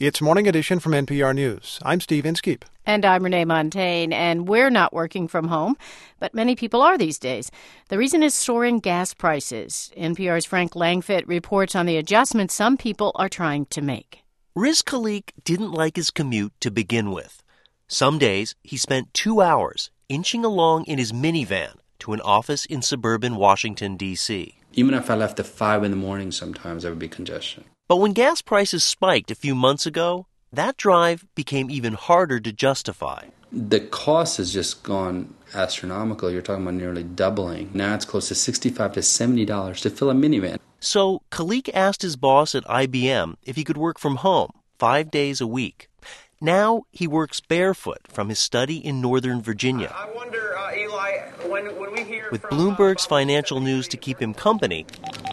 It's Morning Edition from NPR News. I'm Steve Inskeep. And I'm Renee Montaigne, and we're not working from home, but many people are these days. The reason is soaring gas prices. NPR's Frank Langfitt reports on the adjustments some people are trying to make. Riz Khaliq didn't like his commute to begin with. Some days, he spent 2 hours inching along in his minivan to an office in suburban Washington, D.C. Even if I left at 5 in the morning, sometimes there would be congestion. But when gas prices spiked a few months ago, that drive became even harder to justify. The cost has just gone astronomical. You're talking about nearly doubling. Now it's close to $65 to $70 to fill a minivan. So Khaliq asked his boss at IBM if he could work from home 5 days a week. Now he works barefoot from his study in Northern Virginia. I wonder, Eli, when we hear With from, Bloomberg's financial news to keep him company,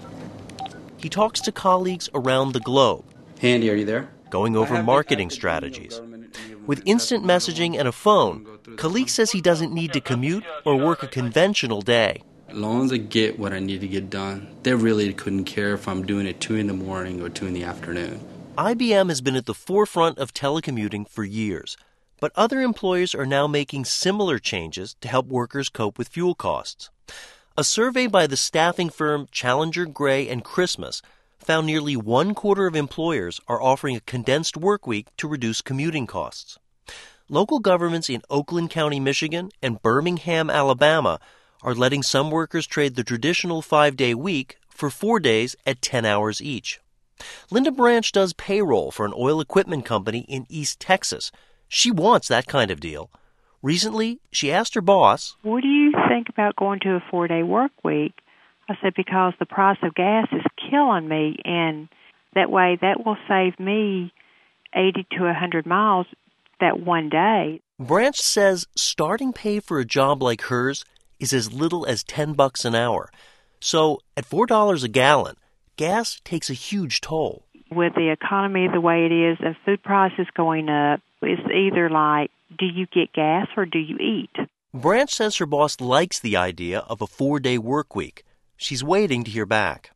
he talks to colleagues around the globe. Handy, are you there? Going over marketing strategies. With instant messaging and a phone, Khaliq says he doesn't need to commute or work a conventional day. As long as I get what I need to get done, they really couldn't care if I'm doing it 2 in the morning or 2 in the afternoon. IBM has been at the forefront of telecommuting for years, but other employers are now making similar changes to help workers cope with fuel costs. A survey by the staffing firm Challenger Gray and Christmas found nearly 1/4 of employers are offering a condensed work week to reduce commuting costs. Local governments in Oakland County, Michigan, and Birmingham, Alabama, are letting some workers trade the traditional 5-day week for 4 days at 10 hours each. Linda Branch does payroll for an oil equipment company in East Texas. She wants that kind of deal. Recently, she asked her boss, "What do you think about going to a 4-day work week?" I said, "Because the price of gas is killing me, and that way that will save me 80 to 100 miles that one day." Branch says starting pay for a job like hers is as little as $10 an hour. So at $4 a gallon, gas takes a huge toll. With the economy the way it is and food prices going up, it's either like, do you get gas or do you eat? Branch says her boss likes the idea of a 4-day work week. She's waiting to hear back.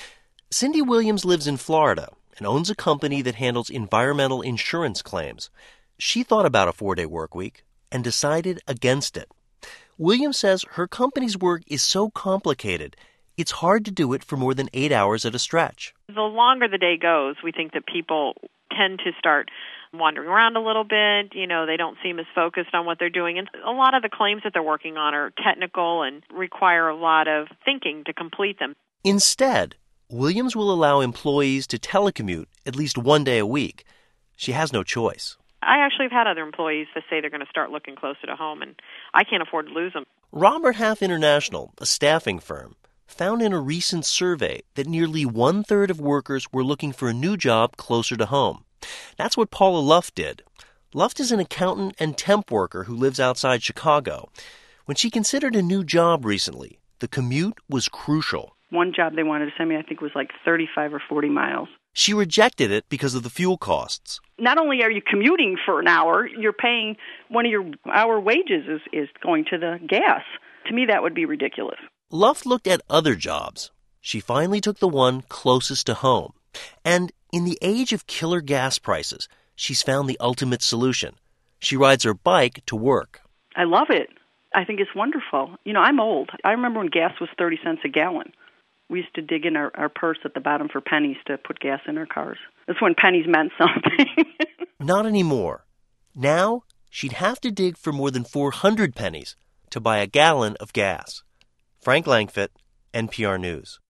Cindy Williams lives in Florida and owns a company that handles environmental insurance claims. She thought about a 4-day work week and decided against it. Williams says her company's work is so complicated, it's hard to do it for more than 8 hours at a stretch. The longer the day goes, we think that people tend to start wandering around a little bit. They don't seem as focused on what they're doing. And a lot of the claims that they're working on are technical and require a lot of thinking to complete them. Instead, Williams will allow employees to telecommute at least 1 day a week. She has no choice. I actually have had other employees that say they're going to start looking closer to home, and I can't afford to lose them. Robert Half International, a staffing firm, found in a recent survey that nearly 1/3 of workers were looking for a new job closer to home. That's what Paula Luft did. Luft is an accountant and temp worker who lives outside Chicago. When she considered a new job recently, the commute was crucial. One job they wanted to send me, I think, was like 35 or 40 miles. She rejected it because of the fuel costs. Not only are you commuting for an hour, you're paying one of your hour wages is going to the gas. To me, that would be ridiculous. Luft looked at other jobs. She finally took the one closest to home. And in the age of killer gas prices, she's found the ultimate solution. She rides her bike to work. I love it. I think it's wonderful. I'm old. I remember when gas was 30 cents a gallon. We used to dig in our purse at the bottom for pennies to put gas in our cars. That's when pennies meant something. Not anymore. Now, she'd have to dig for more than 400 pennies to buy a gallon of gas. Frank Langfitt, NPR News.